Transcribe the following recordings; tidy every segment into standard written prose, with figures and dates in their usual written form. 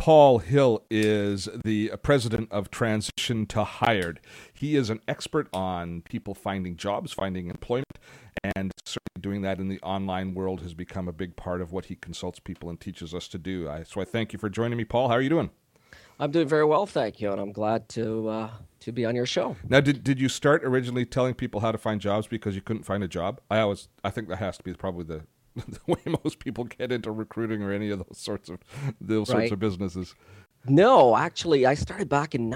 Paul Hill is the president of Transition to Hired. He is an expert on people finding jobs, finding employment, and certainly doing that in the online world has become a big part of what he consults people and teaches us to do. So I thank you for joining me, Paul. How are you doing? I'm doing very well, thank you, and I'm glad to be on your show. Now, did you start originally telling people how to find jobs because you couldn't find a job? I think that has to be probably the way most people get into recruiting or any of those sorts of businesses. No, actually, I started back in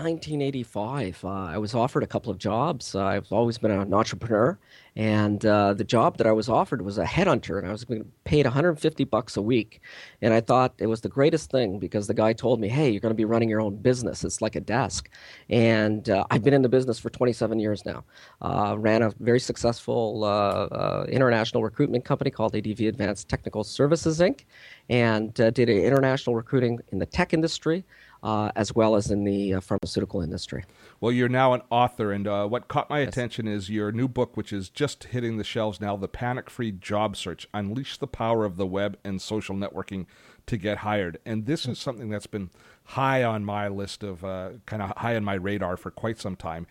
1985. I was offered a couple of jobs. I've always been an entrepreneur, and the job that I was offered was a headhunter, and I was being paid $150 a week. And I thought it was the greatest thing because the guy told me, "Hey, you're going to be running your own business. It's like a desk." And I've been in the business for 27 years now. Ran a very successful international recruitment company called ADV Advanced Technical Services Inc., and did international recruiting in the tech industry, as well as in the pharmaceutical industry. Well, you're now an author, and what caught my attention is your new book, which is just hitting the shelves now, The Panic-Free Job Search, Unleash the Power of the Web and Social Networking to Get Hired. And this is something that's been high on my list of, kind of high on my radar for quite some time,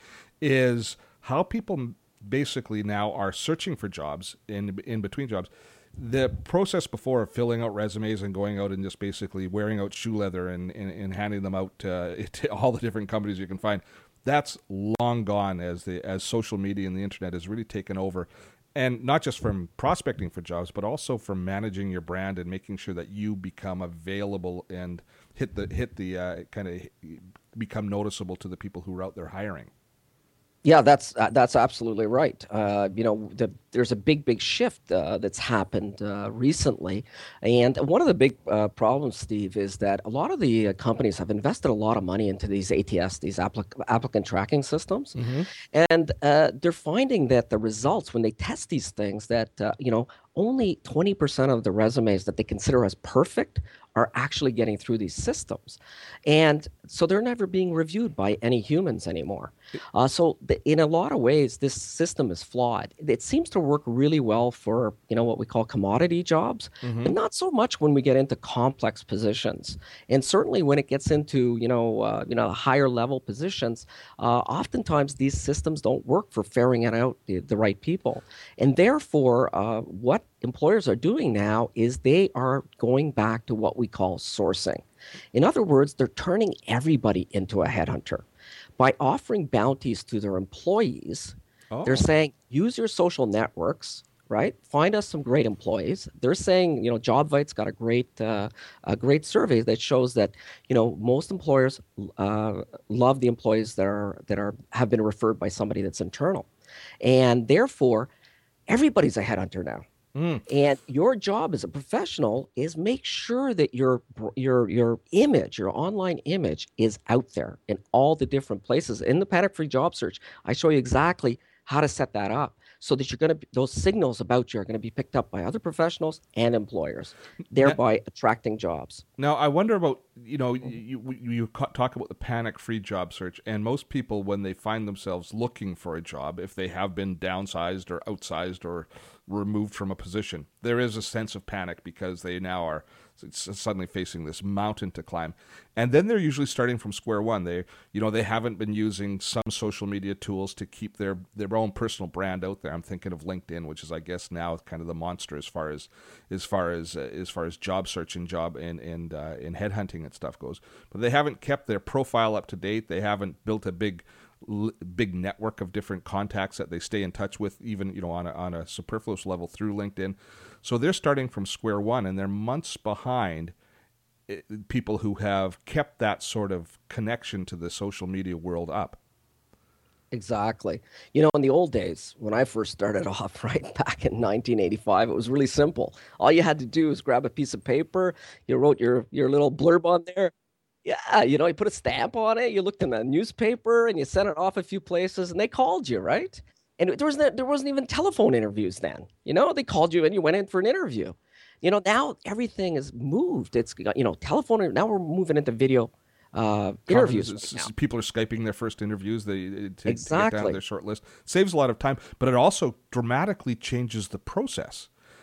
is how people basically now are searching for jobs in between jobs. The process before of filling out resumes and going out and just basically wearing out shoe leather and handing them out to all the different companies you can find, that's long gone as social media and the internet has really taken over. And not just from prospecting for jobs, but also from managing your brand and making sure that you become available and hit the kind of become noticeable to the people who are out there hiring. Yeah, that's absolutely right. There's a big shift that's happened recently, and one of the big problems, Steve, is that a lot of the companies have invested a lot of money into these ATS, these applicant tracking systems, and they're finding that the results when they test these things that only 20% of the resumes that they consider as perfect are actually getting through these systems. And so they're never being reviewed by any humans anymore. In a lot of ways, this system is flawed. It seems to work really well for, what we call commodity jobs, but not so much when we get into complex positions. And certainly when it gets into, higher level positions, oftentimes these systems don't work for ferreting out the right people. And therefore, what employers are doing now is they are going back to what we call sourcing. In other words, they're turning everybody into a headhunter. By offering bounties to their employees, they're saying, use your social networks, right? Find us some great employees. They're saying, JobVite's got a great survey that shows that, most employers love the employees that have been referred by somebody that's internal. And therefore, everybody's a headhunter now. And your job as a professional is make sure that your image, your online image, is out there in all the different places. In the Panic-Free Job Search, I show you exactly how to set that up so that those signals about you are going to be picked up by other professionals and employers, thereby attracting jobs. Now, I wonder about, you talk about the Panic-Free Job Search, and most people, when they find themselves looking for a job, if they have been downsized or outsized or removed from a position, there is a sense of panic because they now are suddenly facing this mountain to climb. And then they're usually starting from square one. They haven't been using some social media tools to keep their own personal brand out there. I'm thinking of LinkedIn, which is, I guess, now kind of the monster as far as job search and job and headhunting and stuff goes. But they haven't kept their profile up to date. They haven't built a big network of different contacts that they stay in touch with, even on a superfluous level through LinkedIn. So they're starting from square one, and they're months behind people who have kept that sort of connection to the social media world up. Exactly. In the old days, when I first started off, right back in 1985, it was really simple. All you had to do was grab a piece of paper, you wrote your little blurb on there. Yeah, you put a stamp on it, you looked in the newspaper, and you sent it off a few places, and they called you, right? And there wasn't even telephone interviews then. They called you and you went in for an interview. Now everything is moved. It's telephone. Now we're moving into video interviews. Right, people are Skyping their first interviews. To get Exactly. down their short list. Saves a lot of time, but it also dramatically changes the process.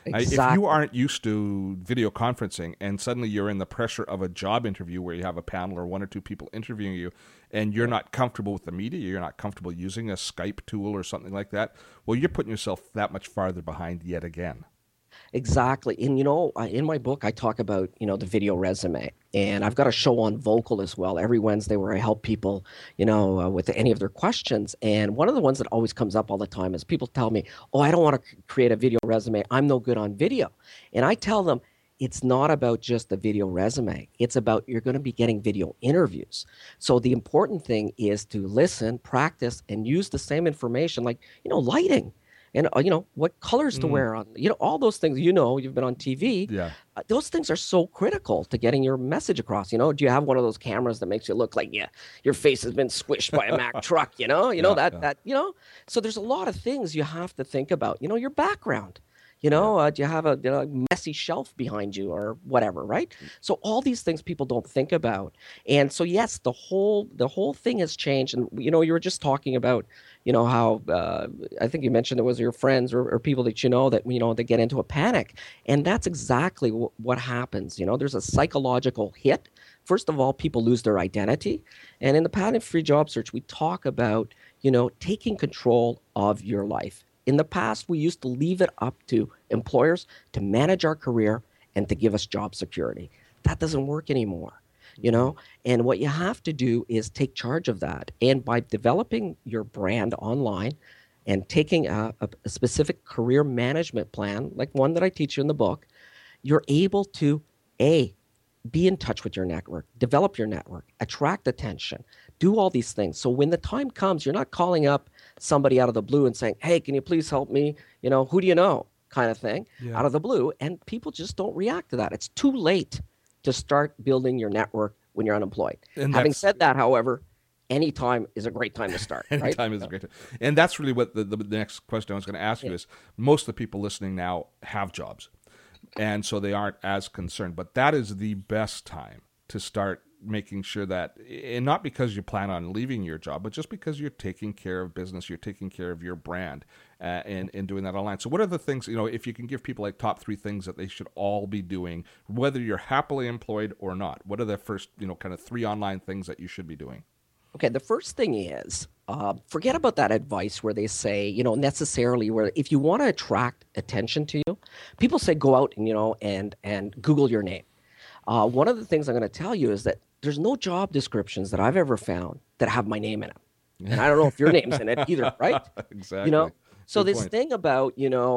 If you Exactly. aren't used to video conferencing and suddenly you're in the pressure of a job interview where you have a panel or one or two people interviewing you and you're Yeah. not comfortable with the media, you're not comfortable using a Skype tool or something like that, well, you're putting yourself that much farther behind yet again. Exactly. And in my book, I talk about, the video resume. And I've got a show on Vocal as well every Wednesday where I help people, with any of their questions. And one of the ones that always comes up all the time is people tell me, "Oh, I don't want to create a video resume. I'm no good on video." And I tell them, it's not about just the video resume. It's about you're going to be getting video interviews. So the important thing is to listen, practice, and use the same information like, lighting and what colors to Mm, wear on, all those things. You've been on TV. yeah. Those things are so critical to getting your message across. Do you have one of those cameras that makes you look like, yeah, your face has been squished by a Mack truck? Yeah, yeah, that. So there's a lot of things you have to think about. Your background. yeah. Do you have a messy shelf behind you or whatever, right? So all these things people don't think about. And so yes, the whole thing has changed. And you were just talking about how I think you mentioned it was your friends or people that that they get into a panic, and that's exactly what happens. There's a psychological hit. First of all, people lose their identity, and in the patent free job search, we talk about taking control of your life. In the past, we used to leave it up to employers to manage our career and to give us job security. That doesn't work anymore. you Mm, know and what you have to do is take charge of that, and by developing your brand online and taking a specific career management plan like one that I teach you in the book, you're able to a be in touch with your network, develop your network, attract attention, do all these things. So when the time comes, you're not calling up somebody out of the blue and saying, "Hey, can you please help me? Who do you know?" kind of thing, yeah. out of the blue. And people just don't react to that. It's too late to start building your network when you're unemployed. And Having that's said that, however, any time is a great time to start, right? anytime is a great time. And that's really what the next question I was going to ask you Yeah. is most of the people listening now have jobs. And so they aren't as concerned. But that is the best time to start making sure that, and not because you plan on leaving your job, but just because you're taking care of business, you're taking care of your brand, and doing that online. So, what are the things, if you can give people like top three things that they should all be doing, whether you're happily employed or not? What are the first, kind of three online things that you should be doing? Okay, the first thing is forget about that advice where they say, necessarily where if you want to attract attention to you, people say go out and and Google your name. One of the things I'm going to tell you is that there's no job descriptions that I've ever found that have my name in it, and I don't know if your name's in it either, right? You Exactly. know. So Good this point. thing about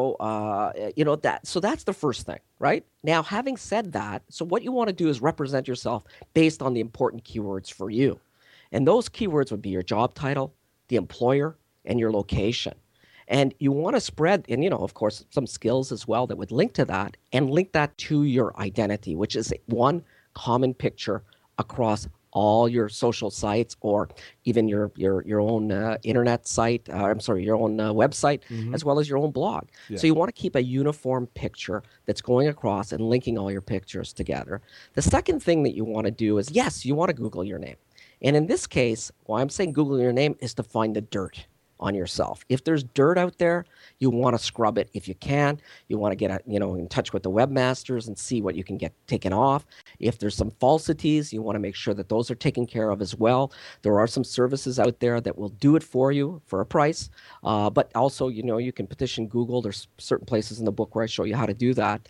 that. So that's the first thing, right? Now, having said that, so what you want to do is represent yourself based on the important keywords for you. And those keywords would be your job title, the employer, and your location. And you want to spread, and of course, some skills as well that would link to that, and link that to your identity, which is one common picture across all your social sites or even your own internet site. I'm sorry, your own website, Hmm. as well as your own blog. Yeah. So you want to keep a uniform picture that's going across and linking all your pictures together. The second thing that you want to do is, yes, you want to Google your name. And in this case, why I'm saying Google your name is to find the dirt on yourself. If there's dirt out there, you want to scrub it if you can. You want to get in touch with the webmasters and see what you can get taken off. If there's some falsities, you want to make sure that those are taken care of as well. There are some services out there that will do it for you for a price. But also, you can petition Google. There's certain places in the book where I show you how to do that.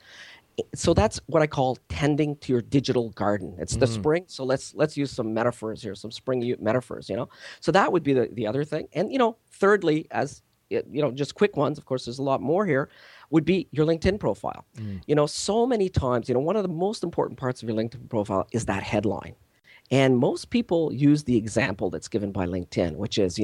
So that's what I call tending to your digital garden. It's the Hmm. spring, so let's use some metaphors here, some metaphors. So that would be the other thing. And thirdly, as just quick ones. Of course, there's a lot more here. Would be your LinkedIn profile. Mm. So many times, one of the most important parts of your LinkedIn profile is that headline. And most people use the example that's given by LinkedIn, which is,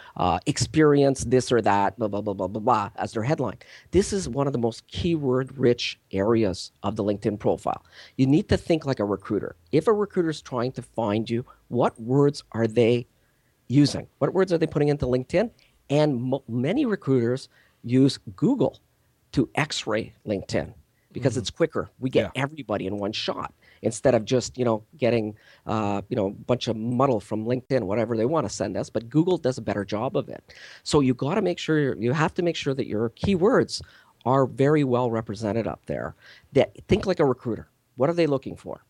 experience this or that, blah, blah, blah, blah, blah, blah, as their headline. This is one of the most keyword rich areas of the LinkedIn profile. You need to think like a recruiter. If a recruiter is trying to find you, what words are they using? What words are they putting into LinkedIn? And many recruiters use Google to x-ray LinkedIn because Hmm. it's quicker. We get Yeah. everybody in one shot instead of just, getting, a bunch of muddle from LinkedIn, whatever they want to send us. But Google does a better job of it. So you got to make sure you have to make sure that your keywords are very well represented up there. That think like a recruiter. What are they looking for?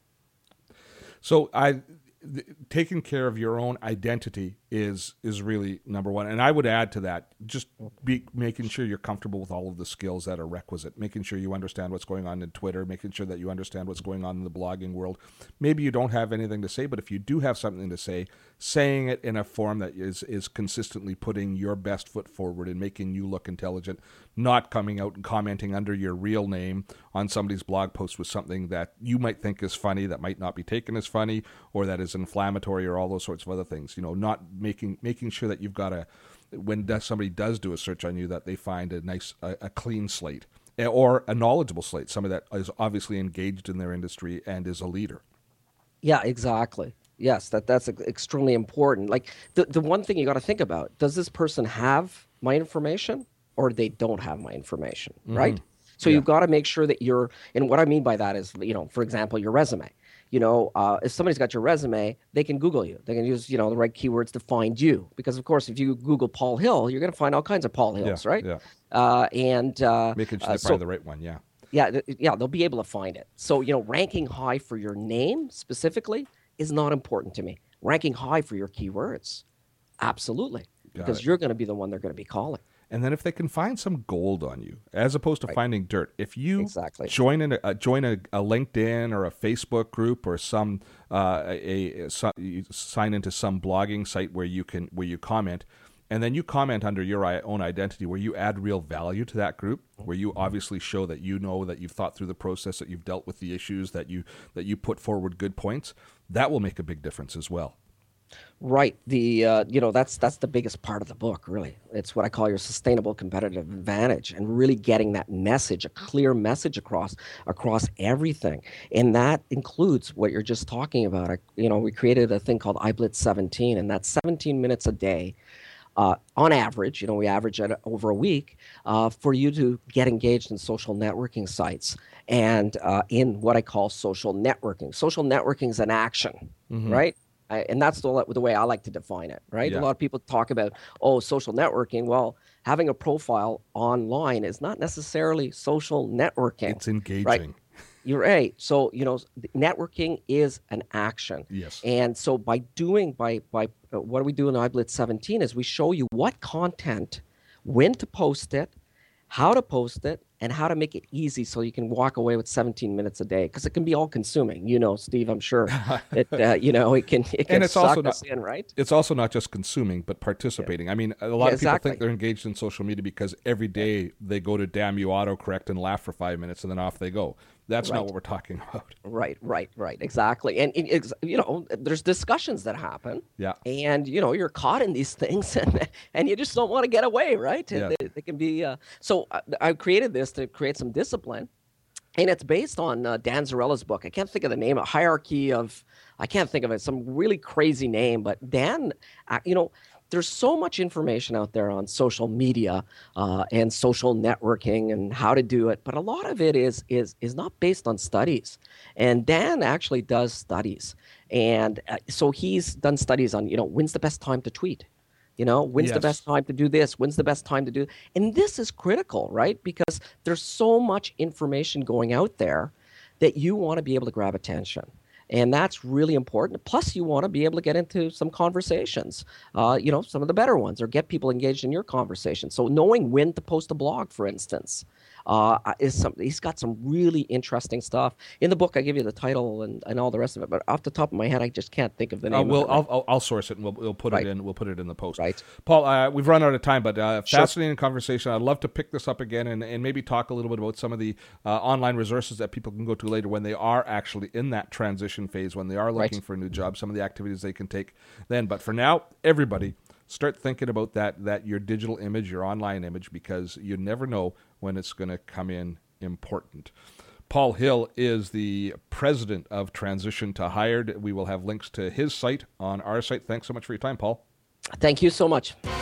So taking care of your own identity is really number one. And I would add to that, just be making sure you're comfortable with all of the skills that are requisite, making sure you understand what's going on in Twitter, making sure that you understand what's going on in the blogging world. Maybe you don't have anything to say, but if you do have something to say, saying it in a form that is consistently putting your best foot forward and making you look intelligent, not coming out and commenting under your real name on somebody's blog post with something that you might think is funny that might not be taken as funny, or that is inflammatory, or all those sorts of other things. Not making sure that you've got when somebody does do a search on you, that they find a clean slate, or a knowledgeable slate, somebody that is obviously engaged in their industry and is a leader. Yeah, exactly. Yes, that's extremely important. Like the one thing you got to think about, does this person have my information or they don't have my information, right? So you've got to make sure that and what I mean by that is, for example, your resume. If somebody's got your resume, they can Google you. They can use, the right keywords to find you. Because, of course, if you Google Paul Hill, you're going to find all kinds of Paul Hills, right? Yeah. Making sure they find the right one, yeah. Yeah, they'll be able to find it. So, ranking high for your name specifically is not important to me. Ranking high for your keywords, absolutely. Because you're going to be the one they're going to be calling. And then if they can find some gold on you, as opposed to finding dirt, if you join a LinkedIn or a Facebook group, or you sign into some blogging site where you comment, and then you comment under your own identity, where you add real value to that group, where you obviously show that that you've thought through the process, that you've dealt with the issues, that you put forward good points, that will make a big difference as well. Right. That's the biggest part of the book, really. It's what I call your sustainable competitive advantage, and really getting that message, a clear message across everything. And that includes what you're just talking about. We created a thing called iBlitz 17, and that's 17 minutes a day. On average, we average it over a week, for you to get engaged in social networking sites and in what I call social networking. Social networking is an action, right? And that's the way I like to define it, right? Yeah. A lot of people talk about, social networking. Well, having a profile online is not necessarily social networking. It's engaging. Right? You're right. So, networking is an action. Yes. And so by what do we do in iBlitz 17 is we show you what content, when to post it, how to post it, and how to make it easy so you can walk away with 17 minutes a day, because it can be all consuming. Steve, I'm sure it can suck us in, right? It's also not just consuming, but participating. Yeah. I mean, a lot of people think they're engaged in social media because every day they go to Damn You Autocorrect and laugh for 5 minutes and then off they go. That's not what we're talking about. Right, exactly. And there's discussions that happen. Yeah. And you're caught in these things, and you just don't want to get away, right? Yeah. They can be. So I created this to create some discipline, and it's based on Dan Zarella's book. I can't think of the name. I can't think of it. Some really crazy name, but Dan, there's so much information out there on social media and social networking and how to do it, but a lot of it is not based on studies. And Dan actually does studies, and so he's done studies on when's the best time to tweet, when's the best time to do this, when's the best time to do, and this is critical, right? Because there's so much information going out there that you want to be able to grab attention. And that's really important. Plus, you want to be able to get into some conversations, some of the better ones, or get people engaged in your conversation. So knowing when to post a blog, for instance, he's got some really interesting stuff. In the book, I give you the title and all the rest of it, but off the top of my head, I just can't think of the name. I'll source it, and we'll put it in. We'll put it in the post. Right. Paul, we've run out of time, but fascinating conversation. I'd love to pick this up again and maybe talk a little bit about some of the online resources that people can go to later when they are actually in that transition phase, when they are looking for a new job, some of the activities they can take then. But for now, everybody, start thinking about that your digital image, your online image, because you never know when it's going to come in important. Paul Hill is the president of Transition to Hired. We will have links to his site on our site. Thanks so much for your time, Paul. Thank you so much.